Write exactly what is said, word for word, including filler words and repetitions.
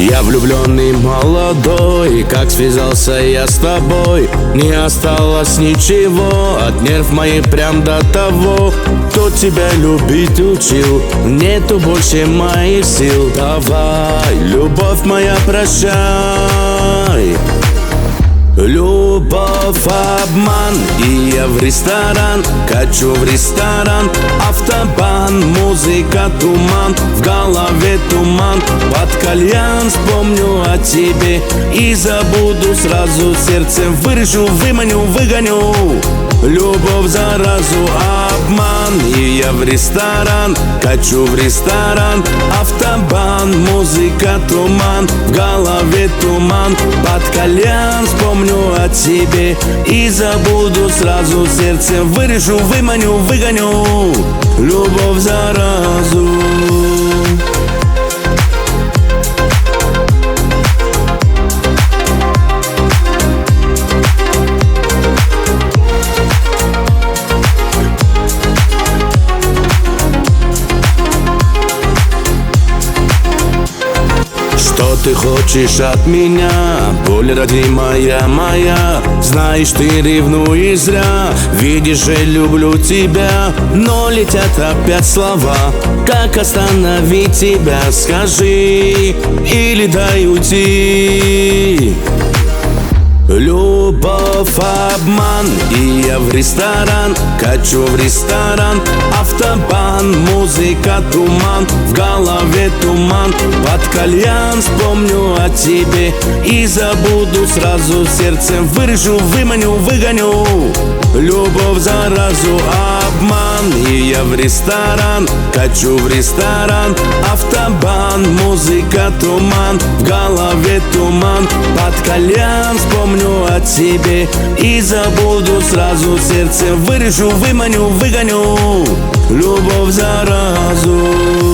Я влюбленный молодой, как связался я с тобой, не осталось ничего от нерв моих прям до того, кто тебя любить учил. Нету больше моих сил. Давай, любовь моя, прощай. Любовь, обман, и я в ресторан, качу в ресторан. Автобан, музыка, туман, в голове туман. Под кальян вспомню о тебе и забуду сразу. Сердцем вырежу, выманю, выгоню. Любовь, заразу, обман, и я в ресторан, качу в ресторан. Автобан, музыка, туман, в голове туман. Под кальян вспомню о тебе и забуду сразу. Сердцем вырежу, выманю, выгоню. Любовь, заразу. Что ты хочешь от меня, боль родимая моя? Знаешь, ты ревнуешь зря, видишь же, люблю тебя. Но летят опять слова, как остановить тебя? Скажи или дай уйти. Любовь, обман, и я в ресторан, качу в ресторан. Автобан, музыка, туман, в голове туман. Под кальян вспомню о тебе и забуду сразу. Сердцем вырежу, выманю, выгоню. Любовь, заразу, обман, и я в ресторан, качу в ресторан. Автобан, музыка, туман, в голове туман. Под кальян вспомню о тебе и забуду сразу. Сердцем вырежу, выманю, выгоню. Любовь, заразу.